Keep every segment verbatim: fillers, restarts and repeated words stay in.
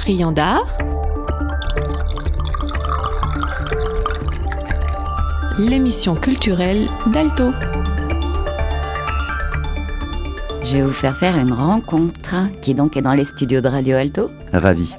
Friand d'art, l'émission culturelle d'Alto. Je vais vous faire faire une rencontre qui donc est dans les studios de Radio Alto. Ravi.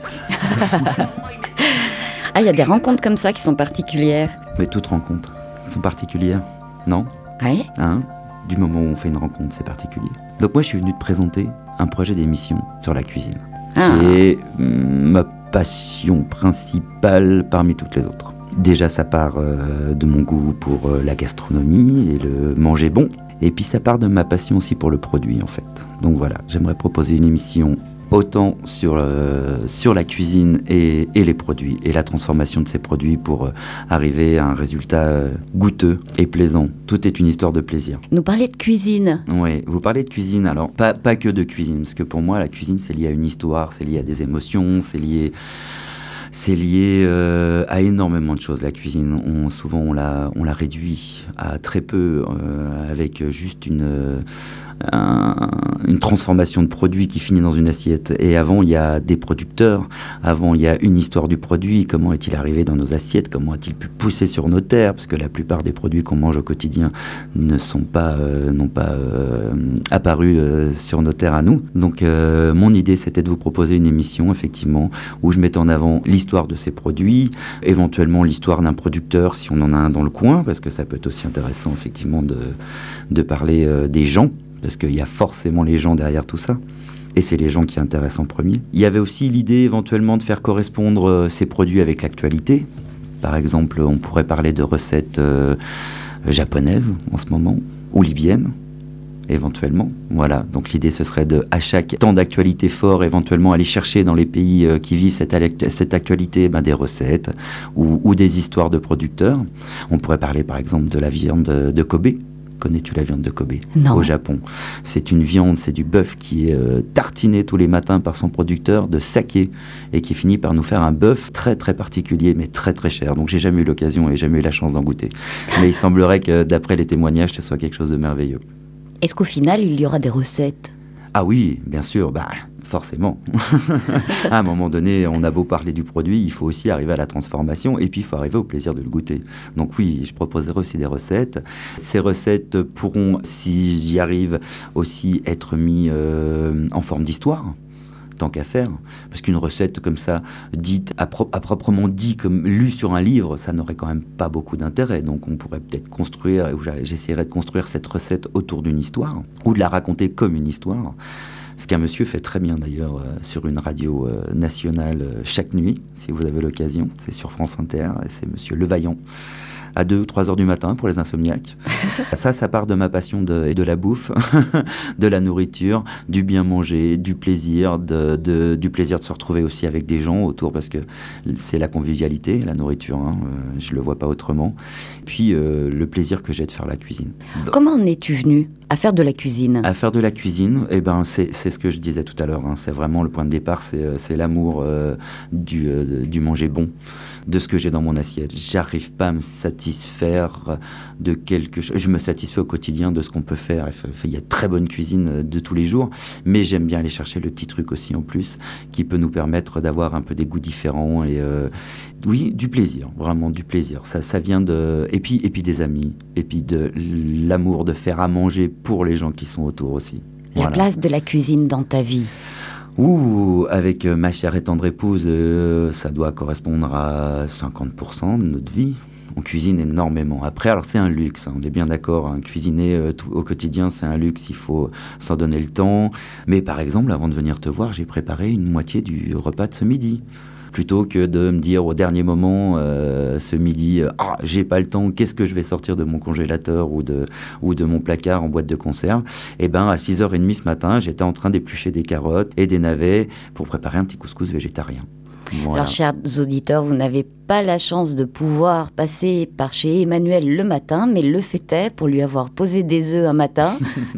Ah, il y a des rencontres comme ça qui sont particulières. Mais toutes rencontres sont particulières, non ? Oui. Hein ? Du moment où on fait une rencontre, c'est particulier. Donc moi, je suis venu te présenter un projet d'émission sur la cuisine, Ah. qui est mm, ma passion principale parmi toutes les autres. Déjà, ça part euh, de mon goût pour euh, la gastronomie et le manger bon. Et puis, ça part de ma passion aussi pour le produit, en fait. Donc voilà, j'aimerais proposer une émission autant sur, euh, sur la cuisine et, et les produits, et la transformation de ces produits pour euh, arriver à un résultat euh, goûteux et plaisant. Tout est une histoire de plaisir. Nous parler de cuisine. Oui, vous parlez de cuisine, alors pas, pas que de cuisine, parce que pour moi, la cuisine, c'est lié à une histoire, c'est lié à des émotions, c'est lié... C'est lié euh, à énormément de choses, la cuisine. On, souvent, on la, on la réduit à très peu, euh, avec juste une, euh, un, une transformation de produit qui finit dans une assiette. Et avant, il y a des producteurs. Avant, il y a une histoire du produit. Comment est-il arrivé dans nos assiettes ? Comment a-t-il pu pousser sur nos terres ? Parce que la plupart des produits qu'on mange au quotidien ne sont pas, euh, n'ont pas euh, apparu euh, sur nos terres à nous. Donc, euh, mon idée, c'était de vous proposer une émission, effectivement, où je mettais en avant l'histoire de ces produits, éventuellement l'histoire d'un producteur si on en a un dans le coin, parce que ça peut être aussi intéressant effectivement de, de parler euh, des gens, parce qu'il y a forcément les gens derrière tout ça, et c'est les gens qui intéressent en premier. Il y avait aussi l'idée éventuellement de faire correspondre euh, ces produits avec l'actualité. Par exemple, on pourrait parler de recettes euh, japonaises en ce moment, ou libyennes, éventuellement. Voilà, donc l'idée ce serait de, à chaque temps d'actualité fort, éventuellement aller chercher dans les pays euh, qui vivent cette, cette actualité ben, des recettes ou, ou des histoires de producteurs. On pourrait parler par exemple de la viande de Kobe. Connais-tu la viande de Kobe ? Non. Au Japon. C'est une viande, c'est du bœuf qui est euh, tartiné tous les matins par son producteur de saké et qui finit par nous faire un bœuf très très particulier mais très très cher. Donc j'ai jamais eu l'occasion et jamais eu la chance d'en goûter. Mais il semblerait que d'après les témoignages, ce soit quelque chose de merveilleux. Est-ce qu'au final, il y aura des recettes ? Ah oui, bien sûr, bah forcément. À un moment donné, on a beau parler du produit, il faut aussi arriver à la transformation et puis il faut arriver au plaisir de le goûter. Donc oui, je proposerai aussi des recettes. Ces recettes pourront, si j'y arrive, aussi être mis euh, en forme d'histoire. Tant qu'à faire, parce qu'une recette comme ça, dite à, pro- à proprement dit, comme lue sur un livre, ça n'aurait quand même pas beaucoup d'intérêt. Donc on pourrait peut-être construire, ou j'essaierais de construire cette recette autour d'une histoire, ou de la raconter comme une histoire. Ce qu'un monsieur fait très bien d'ailleurs euh, sur une radio euh, nationale euh, chaque nuit, si vous avez l'occasion, c'est sur France Inter, et c'est monsieur Levaillant. À deux ou trois heures du matin pour les insomniaques. Ça, ça part de ma passion de, de la bouffe, de la nourriture, du bien manger, du plaisir, de, de, du plaisir de se retrouver aussi avec des gens autour, parce que c'est la convivialité, la nourriture, hein, euh, je le vois pas autrement. Puis euh, le plaisir que j'ai de faire la cuisine. Comment en es-tu venu à faire de la cuisine ? À faire de la cuisine, eh ben, c'est, c'est ce que je disais tout à l'heure, hein, c'est vraiment le point de départ, c'est, c'est l'amour euh, du, euh, du manger bon, de ce que j'ai dans mon assiette. J'arrive pas à me satisfaire de quelque chose. Je me satisfais au quotidien de ce qu'on peut faire. Il y a très bonne cuisine de tous les jours, mais j'aime bien aller chercher le petit truc aussi en plus, qui peut nous permettre d'avoir un peu des goûts différents et euh, oui, du plaisir, vraiment du plaisir. Ça, ça vient de et puis et puis des amis, et puis de l'amour de faire à manger pour les gens qui sont autour aussi. La Voilà. place de la cuisine dans ta vie ? Ouh, avec euh, ma chère et tendre épouse, euh, ça doit correspondre à cinquante pour cent de notre vie. On cuisine énormément. Après, alors c'est un luxe, hein, on est bien d'accord, hein, cuisiner euh, tout, au quotidien, c'est un luxe, il faut s'en donner le temps. Mais par exemple, avant de venir te voir, j'ai préparé une moitié du repas de ce midi. Plutôt que de me dire au dernier moment, euh, ce midi, euh, ah, j'ai pas le temps, qu'est-ce que je vais sortir de mon congélateur ou de, ou de mon placard en boîte de conserve ? Et ben à six heures trente ce matin, j'étais en train d'éplucher des carottes et des navets pour préparer un petit couscous végétarien. Voilà. Alors, chers auditeurs, vous n'avez pas la chance de pouvoir passer par chez Emmanuel le matin, mais le fait est, pour lui avoir posé des œufs un matin,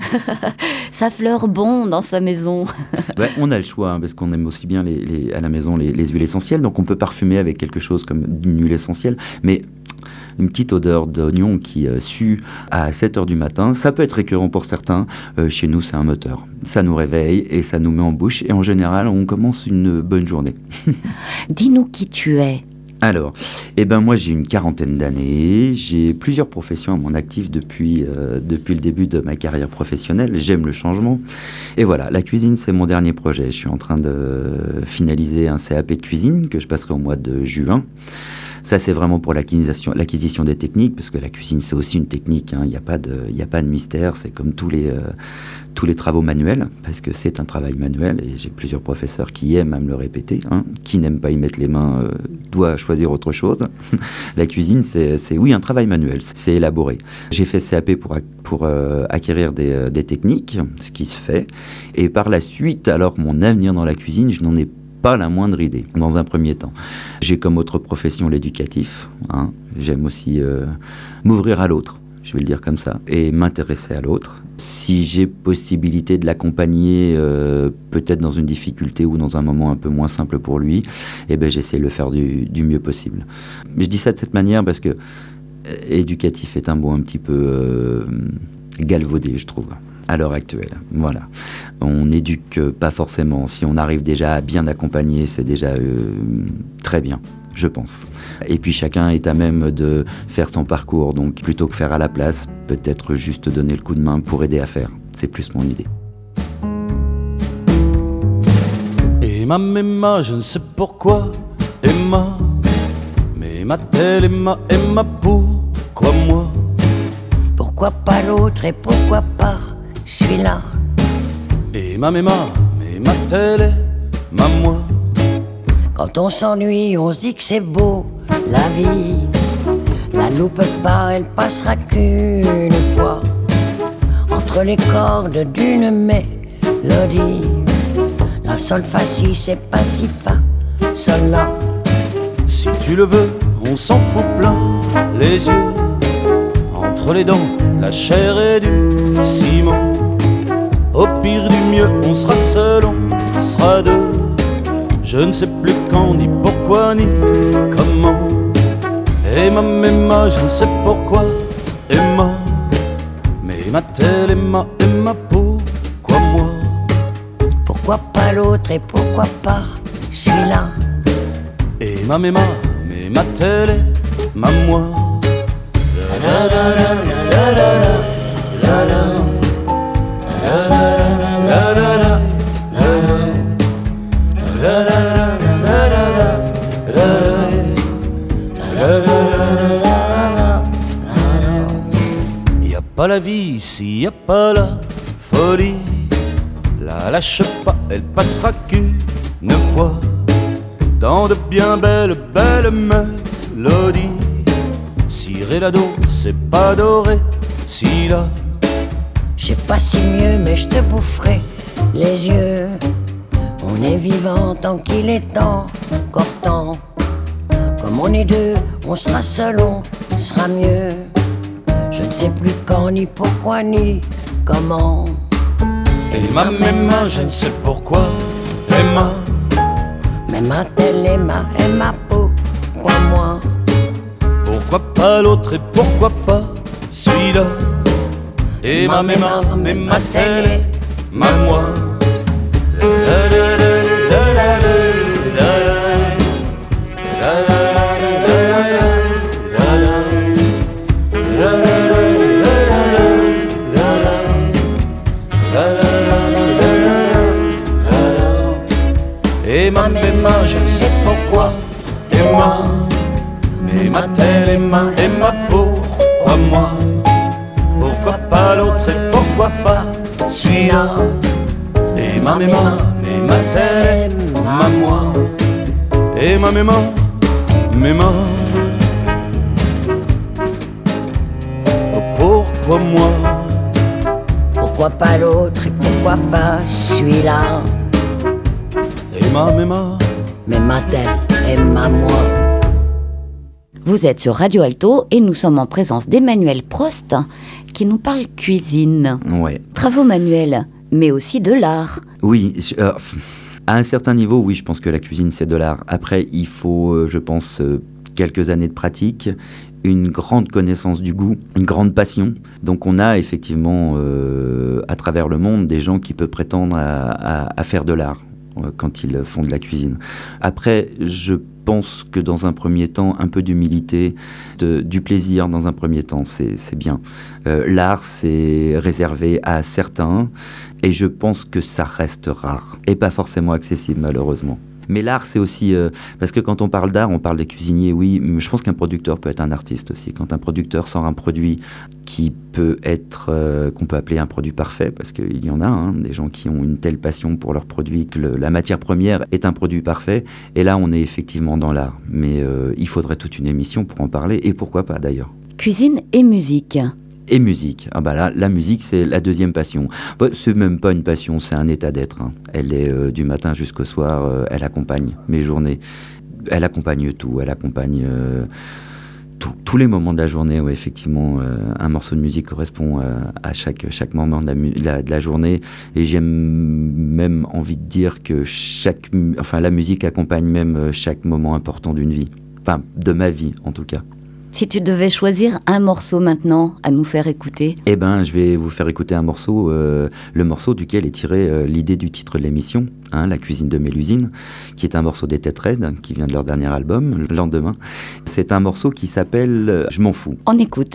ça fleure bon dans sa maison. Ouais, on a le choix, hein, parce qu'on aime aussi bien les, les, à la maison les, les huiles essentielles, donc on peut parfumer avec quelque chose comme une huile essentielle, mais une petite odeur d'oignon qui euh, sue à sept heures du matin. Ça peut être récurrent pour certains. Euh, chez nous, c'est un moteur. Ça nous réveille et ça nous met en bouche. Et en général, on commence une bonne journée. Dis-nous qui tu es. Alors, eh ben moi j'ai une quarantaine d'années, j'ai plusieurs professions à mon actif depuis, euh, depuis le début de ma carrière professionnelle, j'aime le changement. Et voilà, la cuisine c'est mon dernier projet, je suis en train de finaliser un C A P de cuisine que je passerai au mois de juin. Ça, c'est vraiment pour l'acquisition, l'acquisition des techniques, parce que la cuisine, c'est aussi une technique. Il n'y a pas de, il n'y a pas de mystère. C'est comme tous les, euh, tous les travaux manuels, parce que c'est un travail manuel. Et j'ai plusieurs professeurs qui aiment à me le répéter. Hein, qui n'aiment pas y mettre les mains euh, doit choisir autre chose. La cuisine, c'est, c'est, oui, un travail manuel. C'est élaboré. J'ai fait C A P pour, pour euh, acquérir des, euh, des techniques, ce qui se fait. Et par la suite, alors mon avenir dans la cuisine, je n'en ai pas pas la moindre idée, dans un premier temps. J'ai comme autre profession l'éducatif. Hein. J'aime aussi euh, m'ouvrir à l'autre, je vais le dire comme ça, et m'intéresser à l'autre. Si j'ai possibilité de l'accompagner, euh, peut-être dans une difficulté ou dans un moment un peu moins simple pour lui, eh ben, j'essaie de le faire du, du mieux possible. Mais je dis ça de cette manière parce que euh, éducatif est un mot un petit peu euh, galvaudé, je trouve. À l'heure actuelle, voilà. On n'éduque pas forcément. Si on arrive déjà à bien accompagner, c'est déjà euh, très bien, je pense. Et puis chacun est à même de faire son parcours. Donc plutôt que faire à la place, peut-être juste donner le coup de main pour aider à faire. C'est plus mon idée. Emma, Emma, je ne sais pourquoi, Emma. Mais Emma-t-elle, Emma, Emma, pourquoi moi? Pourquoi pas l'autre et pourquoi pas celui-là? Emma, Emma, mais Emma-t-elle, Emma, moi. Quand on s'ennuie, on se dit que c'est beau, la vie. La loupe pas, elle passera qu'une fois entre les cordes d'une mélodie. La sol fa si, c'est pas si fa, sol la. Si tu le veux, on s'en fout plein les yeux. Entre les dents, la chair et du ciment. Au pire du mieux, on sera seul, on sera deux. Je ne sais plus quand, ni pourquoi, ni comment. Emma, Emma, je ne sais pourquoi, Emma. Mais Emma-t-elle, Emma, Emma, pourquoi moi? Pourquoi pas l'autre et pourquoi pas celui-là? Emma, Emma, mais Emma-t-elle, Emma, moi. La la la la la la la la. Y a pas la vie s'il y a pas la folie. La lâche pas, elle passera qu'une fois dans de bien belles, belles mélodies. Cirer la dos, c'est pas doré, si là. J'ai pas si mieux, mais je te boufferai les yeux. On est vivant tant qu'il est encore temps. Comme on est deux, on sera seul, on sera mieux. Je ne sais plus quand, ni pourquoi, ni comment. Emma, Emma, je ne sais pourquoi, Emma. Emma, telle Emma, Emma, pourquoi moi? Pourquoi pas l'autre et pourquoi pas celui-là? Emma, Emma, Emma, telle Emma, moi. Emma, Emma, je ne sais pourquoi, Emma. Emma-t-elle, Emma, Emma, pourquoi moi? Pourquoi pas l'autre et pourquoi pas celui-là? Emma, Emma, Emma-t-elle, Emma, moi. Emma, Emma, Emma. Pourquoi moi? Pourquoi pas l'autre et pourquoi pas celui-là? Emma, Emma. Emma-t-elle, Emma, moi. Vous êtes sur Radio Alto et nous sommes en présence d'Emmanuel Prost qui nous parle cuisine. Ouais. Travaux manuels, mais aussi de l'art. Oui, euh, à un certain niveau, oui, je pense que la cuisine, c'est de l'art. Après, il faut, euh, je pense, euh, quelques années de pratique, une grande connaissance du goût, une grande passion. Donc on a effectivement euh, à travers le monde des gens qui peuvent prétendre à, à, à faire de l'art euh, quand ils font de la cuisine. Après, je pense que dans un premier temps, un peu d'humilité, de, du plaisir dans un premier temps, c'est, c'est bien. Euh, l'art, c'est réservé à certains et je pense que ça reste rare et pas forcément accessible malheureusement. Mais l'art, c'est aussi... Euh, parce que quand on parle d'art, on parle des cuisiniers, oui, mais je pense qu'un producteur peut être un artiste aussi. Quand un producteur sort un produit qui peut être... Euh, qu'on peut appeler un produit parfait, parce qu'il y en a, hein, des gens qui ont une telle passion pour leur produit que le, la matière première est un produit parfait. Et là, on est effectivement dans l'art. Mais euh, il faudrait toute une émission pour en parler, et pourquoi pas d'ailleurs. Cuisine et musique. Et musique. Ah bah là, la musique, c'est la deuxième passion. Bah, c'est même pas une passion, c'est un état d'être. Hein. Elle est euh, du matin jusqu'au soir, euh, elle accompagne mes journées. Elle accompagne tout, elle accompagne euh, tout, tous les moments de la journée. Ouais, effectivement, euh, un morceau de musique correspond euh, à chaque, chaque moment de la, de, la, de la journée. Et j'ai même envie de dire que chaque, enfin, la musique accompagne même chaque moment important d'une vie. Enfin, de ma vie, en tout cas. Si tu devais choisir un morceau maintenant à nous faire écouter. Eh ben, je vais vous faire écouter un morceau, euh, le morceau duquel est tiré euh, l'idée du titre de l'émission, hein, La cuisine de Mélusine, qui est un morceau des Têtes Raides, qui vient de leur dernier album, Le lendemain. C'est un morceau qui s'appelle euh, Je m'en fous. On écoute.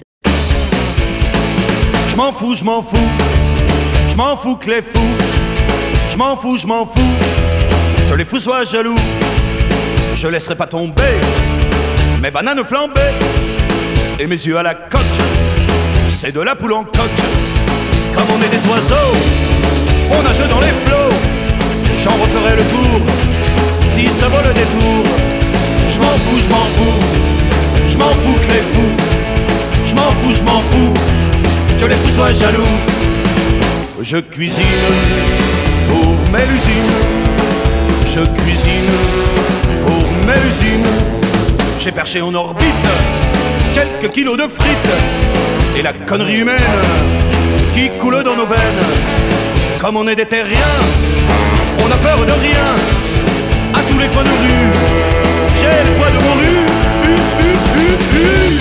Je m'en fous, je m'en fous, je m'en fous que les fous, je m'en fous, je m'en fous, que les fous soient jaloux, je laisserai pas tomber mes bananes flambées et mes yeux à la coque, c'est de la poule en coque. Comme on est des oiseaux, on nage dans les flots, j'en referai le tour, si ça vaut le détour. Je m'en fous, je m'en fous, je m'en fous que les fous, je m'en fous, je m'en fous, que les fous soient jaloux. Je cuisine pour Mélusine, je cuisine pour Mélusine. J'ai perché en orbite quelques kilos de frites et la connerie humaine qui coule dans nos veines. Comme on est des terriens, on a peur de rien. À tous les coins de rue, j'ai le poids de mon rue. Uh, uh, uh, uh.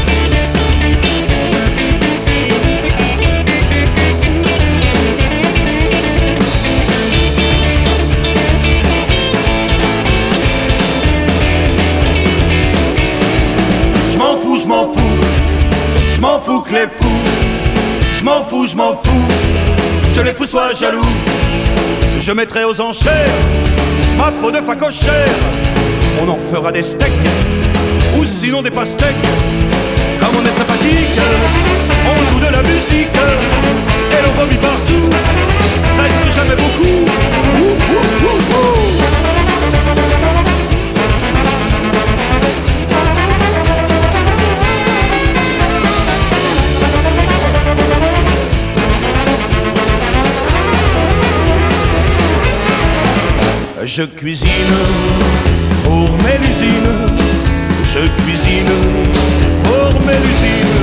Je m'en fous, je m'en fous que les fous, je m'en fous, je m'en fous, que les fous soient jaloux. Je mettrai aux enchères ma peau de facochère, on en fera des steaks, ou sinon des pastèques. Comme on est sympathique, on joue de la musique, et l'on vomit partout, presque jamais beaucoup. Ouh, ouh, ouh, ouh. Je cuisine pour Mélusine, je cuisine pour Mélusine.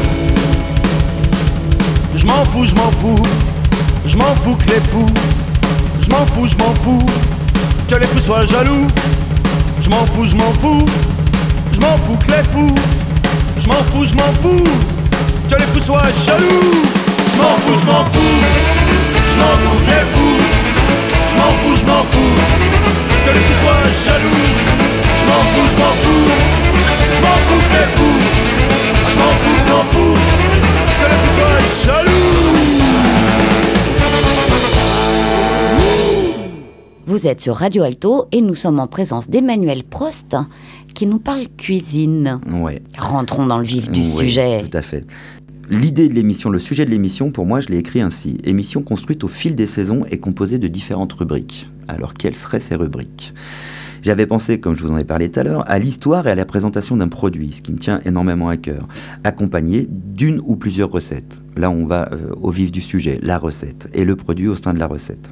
Je m'en fous, je m'en fous, je m'en fous que les fous, je m'en fous, je m'en fous, que les fous soient jaloux. Je m'en fous, je m'en fous, je m'en fous que les fous, je m'en fous, je m'en fous, que les fous soient jaloux. Je m'en fous, je m'en fous, je m'en fous que les fous, je m'en fous, je m'en fous, que les fous soient jaloux. Je m'en fous, je m'en fous, je m'en fous que les fous, je m'en fous, je m'en fous, que les fous soient jaloux. Vous êtes sur Radio Alto et nous sommes en présence d'Emmanuel Prost qui nous parle cuisine. Ouais. Rentrons dans le vif du oui, sujet. Tout à fait. L'idée de l'émission, le sujet de l'émission, pour moi, je l'ai écrit ainsi. Émission construite au fil des saisons et composée de différentes rubriques. Alors, quelles seraient ces rubriques ? J'avais pensé, comme je vous en ai parlé tout à l'heure, à l'histoire et à la présentation d'un produit, ce qui me tient énormément à cœur, accompagné d'une ou plusieurs recettes. Là, on va euh, au vif du sujet, la recette, et le produit au sein de la recette.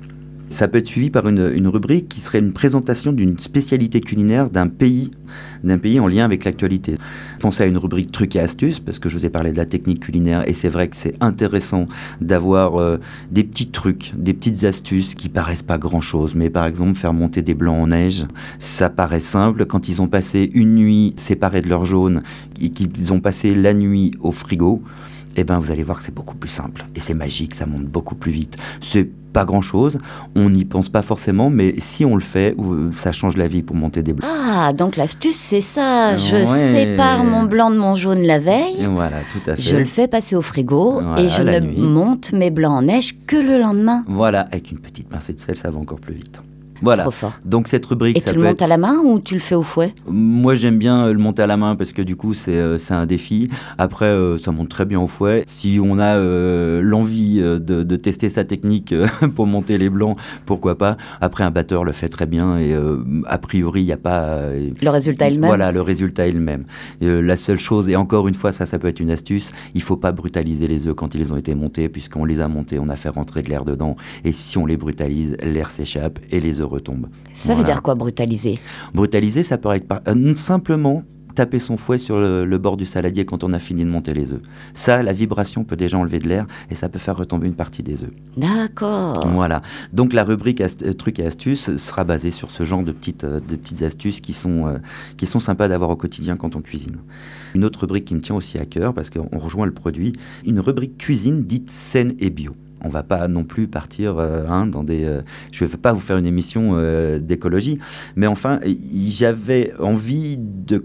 Ça peut être suivi par une, une rubrique qui serait une présentation d'une spécialité culinaire d'un pays, d'un pays en lien avec l'actualité. Pensez à une rubrique trucs et astuces, parce que je vous ai parlé de la technique culinaire, et c'est vrai que c'est intéressant d'avoir euh, des petits trucs, des petites astuces qui paraissent pas grand-chose, mais par exemple faire monter des blancs en neige, ça paraît simple. Quand ils ont passé une nuit séparés de leur jaune, et qu'ils ont passé la nuit au frigo, eh ben vous allez voir que c'est beaucoup plus simple, et c'est magique, ça monte beaucoup plus vite. C'est pas grand-chose, on n'y pense pas forcément, mais si on le fait, ça change la vie pour monter des blancs. Ah, donc l'astuce, c'est ça. Je Ouais. sépare mon blanc de mon jaune la veille, Et voilà, tout à fait. je le fais passer au frigo Voilà, et je la ne nuit. monte mes blancs en neige que le lendemain. Voilà, avec une petite pincée de sel, ça va encore plus vite. Voilà. Trop fort. Donc cette rubrique, Et ça tu le peut montes être... à la main ou tu le fais au fouet? Moi, j'aime bien euh, le monter à la main parce que du coup, c'est, euh, c'est un défi. Après, euh, ça monte très bien au fouet. Si on a euh, l'envie euh, de, de tester sa technique euh, pour monter les blancs, pourquoi pas. Après, un batteur le fait très bien et euh, a priori, il n'y a pas... euh, Le résultat est le même? Voilà, le résultat est le même. Euh, la seule chose, et encore une fois, ça, ça peut être une astuce, il ne faut pas brutaliser les œufs quand ils ont été montés, puisqu'on les a montés, on a fait rentrer de l'air dedans. Et si on les brutalise, l'air s'échappe et les œufs retombent. Ça veut Voilà. dire quoi, brutaliser? Brutaliser, ça peut être par... euh, simplement taper son fouet sur le, le bord du saladier quand on a fini de monter les œufs. Ça, la vibration peut déjà enlever de l'air et ça peut faire retomber une partie des œufs. D'accord. Voilà. Donc la rubrique ast- euh, trucs et astuces sera basée sur ce genre de petites, euh, de petites astuces qui sont, euh, qui sont sympas d'avoir au quotidien quand on cuisine. Une autre rubrique qui me tient aussi à cœur, parce qu'on rejoint le produit, une rubrique cuisine dite saine et bio. On va pas non plus partir euh, hein, dans des... Euh, je ne vais pas vous faire une émission euh, d'écologie, mais enfin, j'avais envie de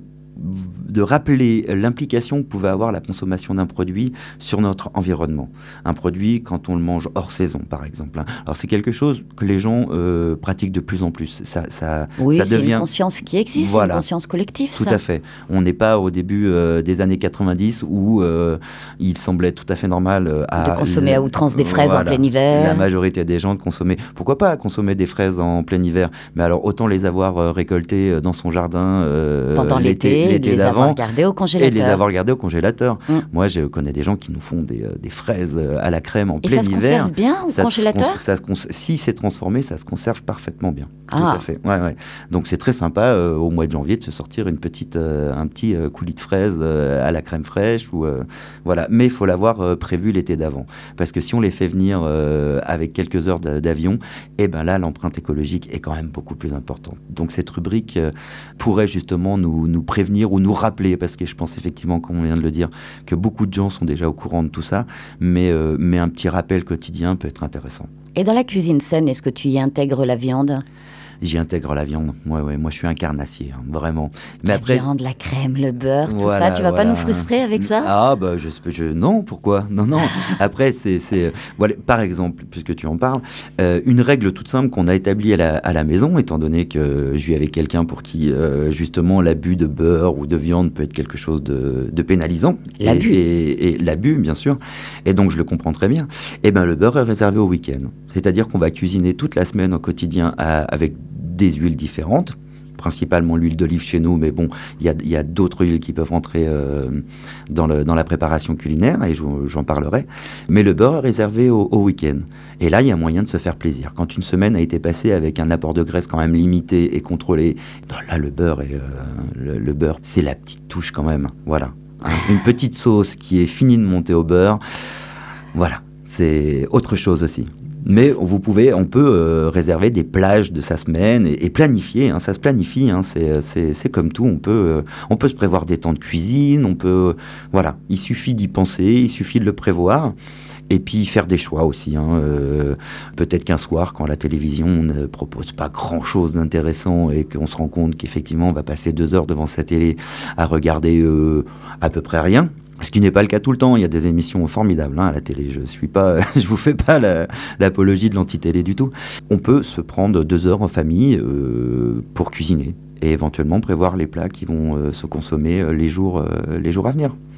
de rappeler l'implication que pouvait avoir la consommation d'un produit sur notre environnement. Un produit, quand on le mange hors saison, par exemple. Hein. Alors, c'est quelque chose que les gens euh, pratiquent de plus en plus. Ça, ça, Oui, ça c'est devient... une conscience qui existe, Voilà. c'est une conscience collective, Tout ça. à fait. On n'est pas au début euh, des années quatre-vingt-dix où euh, il semblait tout à fait normal euh, à... De consommer à outrance des fraises Voilà. en plein hiver. La majorité des gens de consommer... Pourquoi pas consommer des fraises en plein hiver? Mais alors, autant les avoir euh, récoltées euh, dans son jardin euh, Pendant l'été, l'été les d'avant, avoir gardées au et congélateur. les avoir gardées au congélateur. Mm. Moi, je connais des gens qui nous font des, euh, des fraises euh, à la crème en Et plein ça se hiver. conserve bien au Ça se congélateur? cons- ça se cons- Si c'est transformé, ça se conserve parfaitement bien. Tout Ah. à fait. Ouais, ouais. Donc c'est très sympa euh, au mois de janvier de se sortir une petite, euh, un petit euh, coulis de fraises euh, à la crème fraîche. Ou, euh, voilà. Mais il faut l'avoir euh, prévu l'été d'avant. Parce que si on les fait venir euh, avec quelques heures d'a- d'avion, eh ben là, l'empreinte écologique est quand même beaucoup plus importante. Donc cette rubrique euh, pourrait justement nous, nous prévenir ou nous rappeler, parce que je pense effectivement, comme on vient de le dire, que beaucoup de gens sont déjà au courant de tout ça, mais, euh, mais un petit rappel quotidien peut être intéressant. Et dans la cuisine saine, est-ce que tu y intègres la viande? J'y intègre la viande. Ouais, ouais, moi, je suis un carnassier, hein, vraiment. Mais La après, viande, la crème, le beurre, tout voilà, ça, tu vas voilà. pas nous frustrer avec ça? Ah, bah, je, je, non, pourquoi? Non, non. Après, c'est, c'est, voilà, par exemple, puisque tu en parles, euh, une règle toute simple qu'on a établie à la, à la maison, étant donné que je vis avec quelqu'un pour qui, euh, justement, l'abus de beurre ou de viande peut être quelque chose de, de pénalisant. L'abus. Et, et, et l'abus, bien sûr. Et donc, je le comprends très bien. Eh ben, le beurre est réservé au week-end. C'est-à-dire qu'on va cuisiner toute la semaine au quotidien à, avec des huiles différentes, principalement l'huile d'olive chez nous, mais bon, il y a, y a d'autres huiles qui peuvent rentrer euh, dans, le, dans la préparation culinaire, et j'en parlerai. Mais le beurre est réservé au, au week-end. Et là, il y a moyen de se faire plaisir. Quand une semaine a été passée avec un apport de graisse quand même limité et contrôlé, là, le beurre, est, euh, le, le beurre, c'est la petite touche quand même. Voilà. Hein, une petite sauce qui est finie de monter au beurre. Voilà. C'est autre chose aussi. Mais vous pouvez, on peut euh, réserver des plages de sa semaine et, et planifier. Hein, ça se planifie. Hein, c'est, c'est, c'est comme tout. On peut, euh, on peut se prévoir des temps de cuisine. On peut, euh, voilà. Il suffit d'y penser. Il suffit de le prévoir. Et puis faire des choix aussi. Hein, euh, peut-être qu'un soir, quand la télévision ne propose pas grand-chose d'intéressant et qu'on se rend compte qu'effectivement on va passer deux heures devant sa télé à regarder euh, à peu près rien. Ce qui n'est pas le cas tout le temps. Il y a des émissions formidables hein, à la télé. Je suis pas, je vous fais pas la, l'apologie de l'anti-télé du tout. On peut se prendre deux heures en famille euh, pour cuisiner et éventuellement prévoir les plats qui vont euh, se consommer euh, les jours, euh, les jours à venir.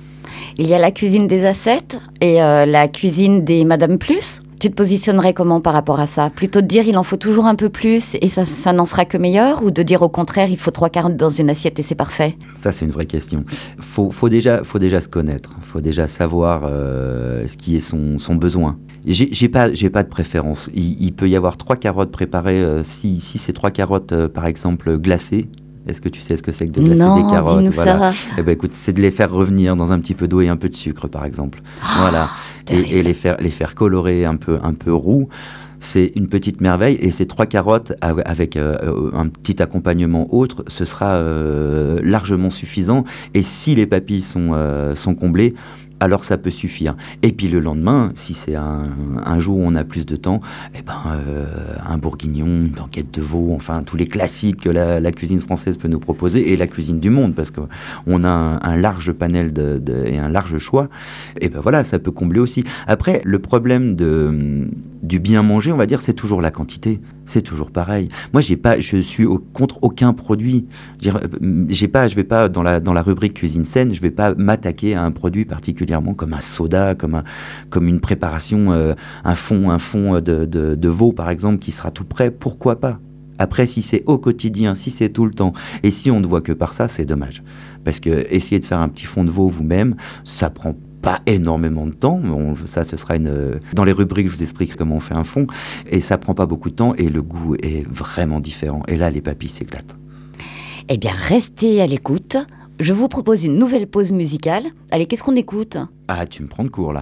Il y a la cuisine des ascètes et euh, la cuisine des Madame Plus. Tu te positionnerais comment par rapport à ça ? Plutôt de dire il en faut toujours un peu plus et ça, ça n'en sera que meilleur, ou de dire au contraire il faut trois quarts dans une assiette et c'est parfait ? Ça, c'est une vraie question. Il faut, faut, déjà, faut déjà se connaître, il faut déjà savoir euh, ce qui est son, son besoin. J'ai, j'ai, pas, j'ai pas de préférence. Il, il peut y avoir trois carottes préparées, euh, si, si c'est trois carottes euh, par exemple glacées. Est-ce que tu sais ce que c'est que de glacer non, des carottes ? dis-nous Voilà. ça. Eh ben, écoute, c'est de les faire revenir dans un petit peu d'eau et un peu de sucre, par exemple. Oh, voilà. Et, et les faire, les faire colorer un peu, un peu roux. C'est une petite merveille. Et ces trois carottes avec euh, un petit accompagnement autre, ce sera euh, largement suffisant. Et si les papilles sont, euh, sont comblées, alors ça peut suffire. Et puis le lendemain, si c'est un, un jour où on a plus de temps, eh ben, euh, un bourguignon, une blanquette de veau, enfin tous les classiques que la, la cuisine française peut nous proposer, et la cuisine du monde, parce qu'on a un, un large panel de, de, et un large choix, et ben voilà, ça peut combler aussi. Après, le problème de, du bien manger, on va dire, c'est toujours la quantité. C'est toujours pareil. Moi, j'ai pas, je suis au, contre aucun produit. Je veux dire, j'ai pas, je vais pas dans la, dans la rubrique cuisine saine, je vais pas m'attaquer à un produit particulièrement comme un soda, comme, un, comme une préparation, euh, un fond, un fond de, de, de veau par exemple qui sera tout prêt. Pourquoi pas ? Après, si c'est au quotidien, si c'est tout le temps, et si on ne voit que par ça, c'est dommage. Parce que essayer de faire un petit fond de veau vous-même, ça prend pas énormément de temps, on, ça ce sera une... Dans les rubriques, je vous explique comment on fait un fond, et ça prend pas beaucoup de temps, et le goût est vraiment différent. Et là, les papilles s'éclatent. Eh bien, restez à l'écoute. Je vous propose une nouvelle pause musicale. Allez, qu'est-ce qu'on écoute ? Ah, tu me prends de court, là.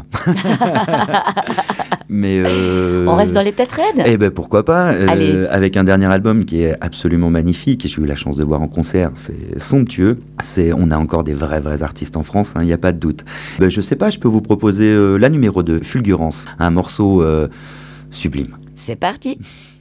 Mais euh... on reste dans les têtes raides ? Eh ben pourquoi pas, euh, Allez. Avec un dernier album qui est absolument magnifique, et j'ai eu la chance de voir en concert, c'est somptueux. C'est, on a encore des vrais vrais artistes en France, il hein, n'y a pas de doute. Ben, je sais pas, je peux vous proposer euh, la numéro deux, Fulgurance, un morceau euh, sublime. C'est parti.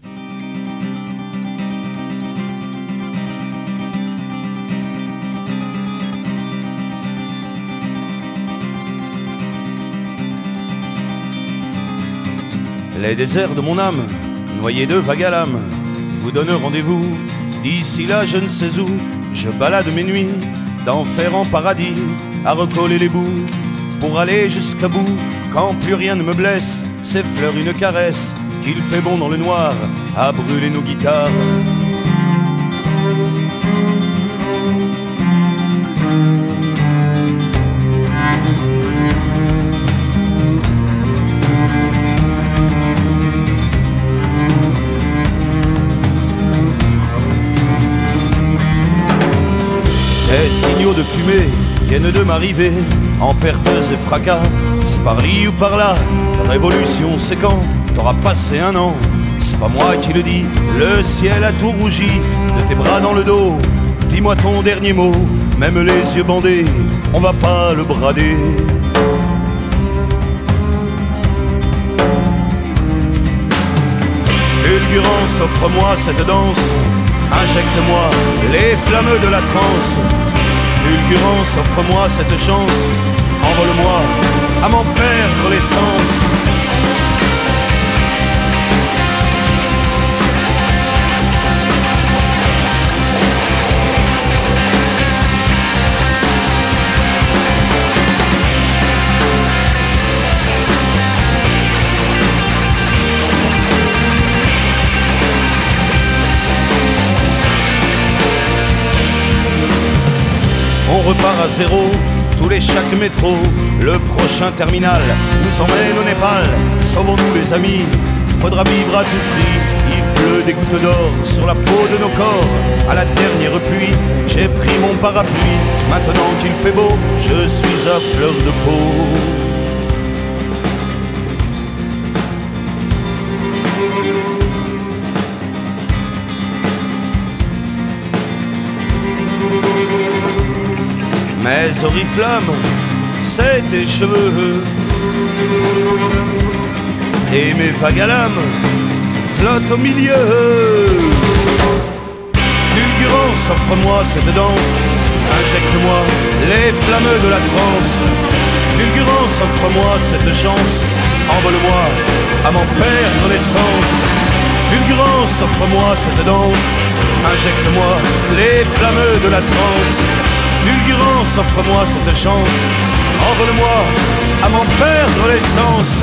Les déserts de mon âme, noyés de vagues à l'âme, vous donnent rendez-vous. D'ici là, je ne sais où, je balade mes nuits, d'enfer en paradis, à recoller les bouts, pour aller jusqu'à bout. Quand plus rien ne me blesse, s'effleure une caresse, qu'il fait bon dans le noir, à brûler nos guitares. Les signaux de fumée viennent de m'arriver, en perteuse et fracas. C'est par li ou par là, révolution c'est quand t'auras passé un an. C'est pas moi qui le dis, le ciel a tout rougi de tes bras dans le dos. Dis-moi ton dernier mot, même les yeux bandés, on va pas le brader. Fulgurance, offre-moi cette danse, injecte-moi les flammes de la transe. Fulgurance, offre-moi cette chance, envole-moi à m'en perdre l'essence. On repart à zéro, tous les chaque métro. Le prochain terminal nous emmène au Népal. Sauvons-nous les amis, faudra vivre à tout prix. Il pleut des gouttes d'or sur la peau de nos corps. À la dernière pluie, j'ai pris mon parapluie. Maintenant qu'il fait beau, je suis à fleur de peau. Mes oriflammes, c'est tes cheveux, et mes vagues à l'âme flottent au milieu. Fulgurance, offre-moi cette danse, injecte-moi les flammes de la transe. Fulgurance, offre-moi cette chance, envole-moi à m'en perdre l'essence. Fulgurance, offre-moi cette danse, injecte-moi les flammes de la transe. fulgurance, offre-moi cette chance, envole-moi à m'en perdre l'essence.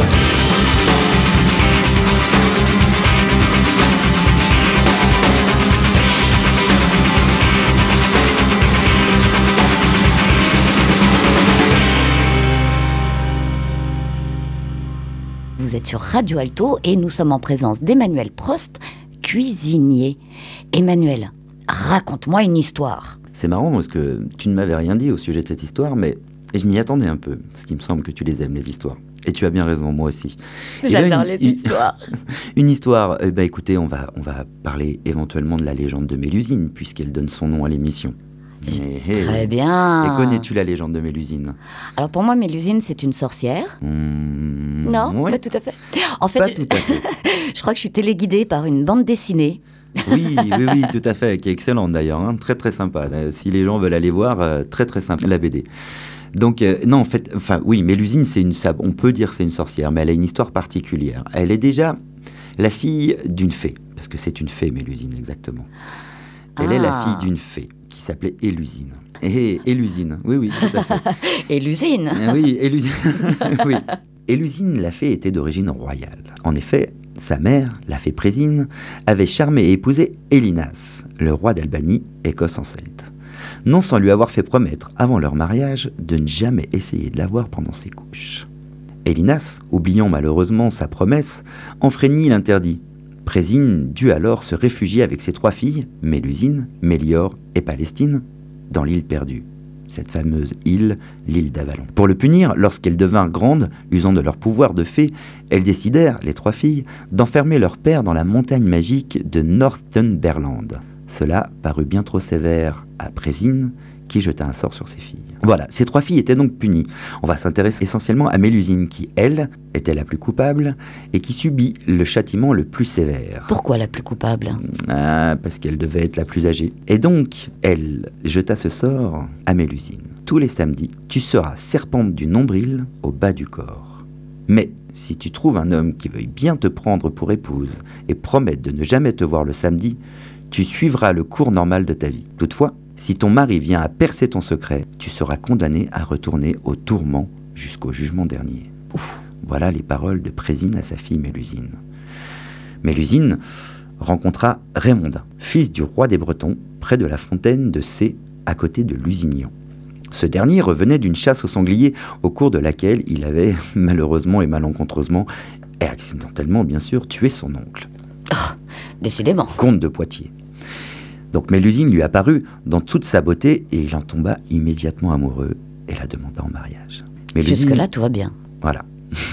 Vous êtes sur Radio Alto et nous sommes en présence d'Emmanuel Prost, cuisinier. Emmanuel, raconte-moi une histoire. C'est marrant parce que tu ne m'avais rien dit au sujet de cette histoire, mais je m'y attendais un peu, parce qu'il me semble que tu les aimes, les histoires. Et tu as bien raison, moi aussi. J'adore ben, les une, histoires. Une histoire, eh ben, écoutez, on va, on va parler éventuellement de la légende de Mélusine, puisqu'elle donne son nom à l'émission. Mais, Très hey. bien. Et connais-tu la légende de Mélusine ? Alors pour moi, Mélusine, c'est une sorcière. Mmh, non, ouais. pas tout à fait. En fait, pas je... tout à fait. je crois que je suis téléguidée par une bande dessinée. oui, oui, oui, tout à fait, qui est excellente d'ailleurs, hein, très très sympa. Si les gens veulent aller voir, euh, très très sympa la B D. Donc euh, non, en fait, enfin oui, Mélusine, c'est une, ça, on peut dire que c'est une sorcière, mais elle a une histoire particulière. Elle est déjà la fille d'une fée, parce que c'est une fée, Mélusine, exactement. Elle ah. est la fille d'une fée qui s'appelait Élusine. Et Élusine, oui, oui, tout à fait. Élusine. Oui, Élusine. oui. Élusine, la fée, était d'origine royale. En effet, sa mère, la fée Présine, avait charmé et épousé Élinas, le roi d'Albanie, Écosse en celte. Non sans lui avoir fait promettre, avant leur mariage, de ne jamais essayer de la voir pendant ses couches. Élinas, oubliant malheureusement sa promesse, enfreignit l'interdit. Présine dut alors se réfugier avec ses trois filles, Mélusine, Méliore et Palestine, dans l'île perdue. Cette fameuse île, l'île d'Avalon. Pour le punir, lorsqu'elles devinrent grandes, usant de leur pouvoir de fée, elles décidèrent, les trois filles, d'enfermer leur père dans la montagne magique de Northumberland. Cela parut bien trop sévère à Présine, qui jeta un sort sur ses filles. Voilà, ces trois filles étaient donc punies. On va s'intéresser essentiellement à Mélusine, qui, elle, était la plus coupable et qui subit le châtiment le plus sévère. Pourquoi la plus coupable ? Ah, parce qu'elle devait être la plus âgée. Et donc, elle jeta ce sort à Mélusine. Tous les samedis, tu seras serpente du nombril au bas du corps. Mais si tu trouves un homme qui veuille bien te prendre pour épouse et promette de ne jamais te voir le samedi, tu suivras le cours normal de ta vie. Toutefois, si ton mari vient à percer ton secret, tu seras condamné à retourner au tourment jusqu'au jugement dernier. Ouf. Voilà les paroles de Présine à sa fille Mélusine. Mélusine rencontra Raymondin, fils du roi des Bretons, près de la fontaine de Cé, à côté de Lusignan. Ce dernier revenait d'une chasse au sanglier, au cours de laquelle il avait, malheureusement et malencontreusement, et accidentellement bien sûr, tué son oncle. Oh, décidément. Comte de Poitiers. Donc Mélusine lui apparut dans toute sa beauté et il en tomba immédiatement amoureux et la demanda en mariage. Mélusine, jusque-là, tout va bien. Voilà.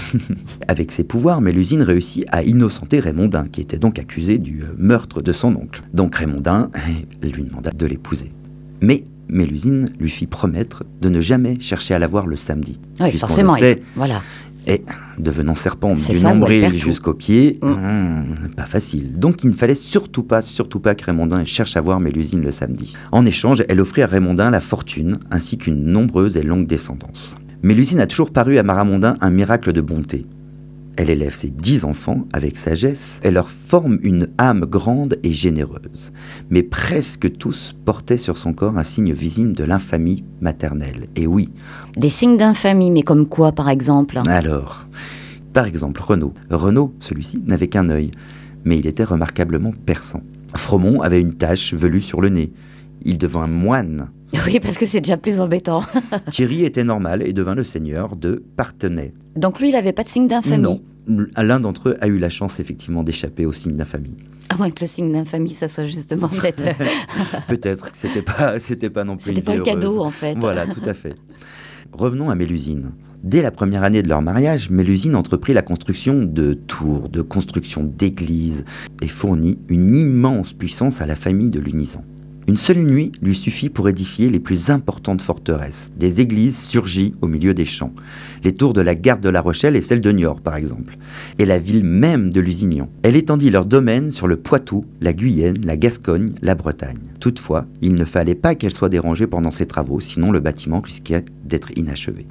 Avec ses pouvoirs, Mélusine réussit à innocenter Raymondin, qui était donc accusé du meurtre de son oncle. Donc Raymondin lui demanda de l'épouser. Mais Mélusine lui fit promettre de ne jamais chercher à la voir le samedi. Oui, forcément. Le sait, il... Voilà. Et devenant serpente c'est du ça, nombril jusqu'aux pieds, mmh. hmm, pas facile. Donc il ne fallait surtout pas, surtout pas que Raymondin cherche à voir Mélusine le samedi. En échange, elle offrit à Raymondin la fortune, ainsi qu'une nombreuse et longue descendance. Mélusine a toujours paru à Maramondin un miracle de bonté. Elle élève ses dix enfants avec sagesse et leur forme une âme grande et généreuse. Mais presque tous portaient sur son corps un signe visible de l'infamie maternelle. Et oui. Des signes d'infamie, mais comme quoi par exemple ? Alors, par exemple Renaud. Renaud, celui-ci, n'avait qu'un œil, mais il était remarquablement perçant. Fromont avait une tache velue sur le nez. Il devint moine. Oui, parce que c'est déjà plus embêtant. Thierry était normal et devint le seigneur de Parthenay. Donc lui, il n'avait pas de signe d'infamie ? Non. L'un d'entre eux a eu la chance effectivement d'échapper au signe d'infamie. À moins que le signe d'infamie, ça soit justement peut-être... Peut-être que c'était pas, c'était pas non plus c'était une pas le cadeau heureuse. En fait. Voilà, tout à fait. Revenons à Mélusine. Dès la première année de leur mariage, Mélusine entreprit la construction de tours, de construction d'églises et fournit une immense puissance à la famille de Lunisan. Une seule nuit lui suffit pour édifier les plus importantes forteresses, des églises surgies au milieu des champs, les tours de la garde de La Rochelle et celle de Niort par exemple, et la ville même de Lusignan. Elle étendit leur domaine sur le Poitou, la Guyenne, la Gascogne, la Bretagne. Toutefois, il ne fallait pas qu'elle soit dérangée pendant ses travaux, sinon le bâtiment risquait d'être inachevé.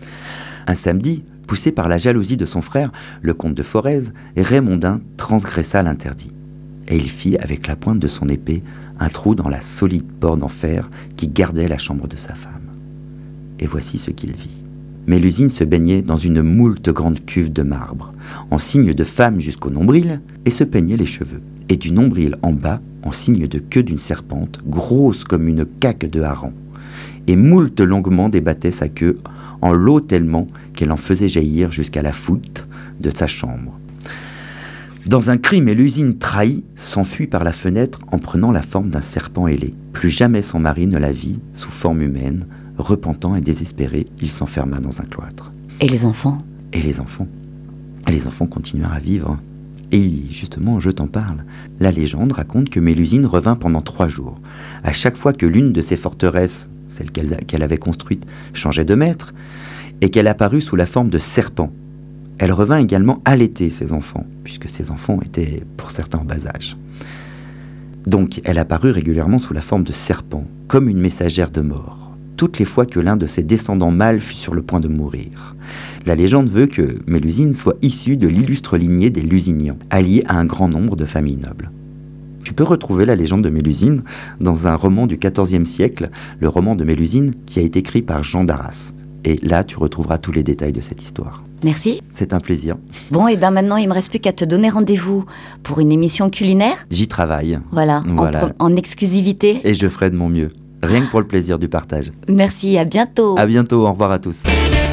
Un samedi, poussé par la jalousie de son frère, le comte de Forez, Raymondin transgressa l'interdit. et il fit avec la pointe de son épée un trou dans la solide porte en fer qui gardait la chambre de sa femme. Et voici ce qu'il vit. Mélusine se baignait dans une moult grande cuve de marbre, en signe de femme jusqu'au nombril, et se peignait les cheveux. Et du nombril en bas, en signe de queue d'une serpente, grosse comme une caque de hareng. Et moult longuement débattait sa queue en l'eau tellement qu'elle en faisait jaillir jusqu'à la voûte de sa chambre. Dans un cri, Mélusine trahie s'enfuit par la fenêtre en prenant la forme d'un serpent ailé. Plus jamais son mari ne la vit sous forme humaine. Repentant et désespéré, il s'enferma dans un cloître. Et les enfants ? Et les enfants Et les enfants continuèrent à vivre. Et justement, je t'en parle. La légende raconte que Mélusine revint pendant trois jours. À chaque fois que l'une de ses forteresses, celle qu'elle, qu'elle avait construite, changeait de maître, et qu'elle apparut sous la forme de serpent, elle revint également allaiter ses enfants, puisque ses enfants étaient pour certains en bas âge. Donc, elle apparut régulièrement sous la forme de serpent, comme une messagère de mort, toutes les fois que l'un de ses descendants mâles fut sur le point de mourir. La légende veut que Mélusine soit issue de l'illustre lignée des Lusignan, alliée à un grand nombre de familles nobles. Tu peux retrouver la légende de Mélusine dans un roman du quatorzième siècle, le roman de Mélusine, qui a été écrit par Jean d'Arras. Et là, tu retrouveras tous les détails de cette histoire. Merci. C'est un plaisir. Bon, et bien maintenant, il ne me reste plus qu'à te donner rendez-vous pour une émission culinaire. J'y travaille. Voilà, voilà. En, pro- en exclusivité. Et je ferai de mon mieux. Rien que pour le plaisir du partage. Merci, à bientôt. À bientôt, au revoir à tous.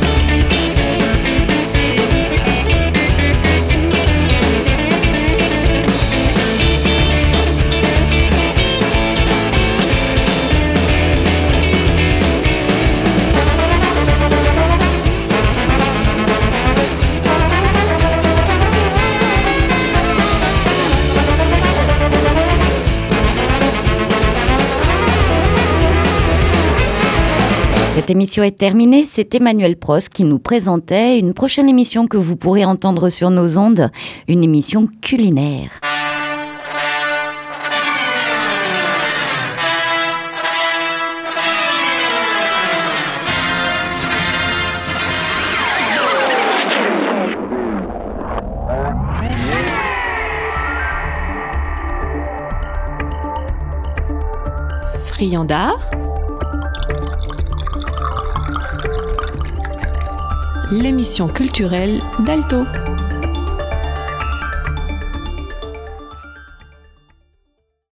Cette émission est terminée, c'est Emmanuel Prost qui nous présentait une prochaine émission que vous pourrez entendre sur nos ondes, une émission culinaire. Friandard, l'émission culturelle d'Alto.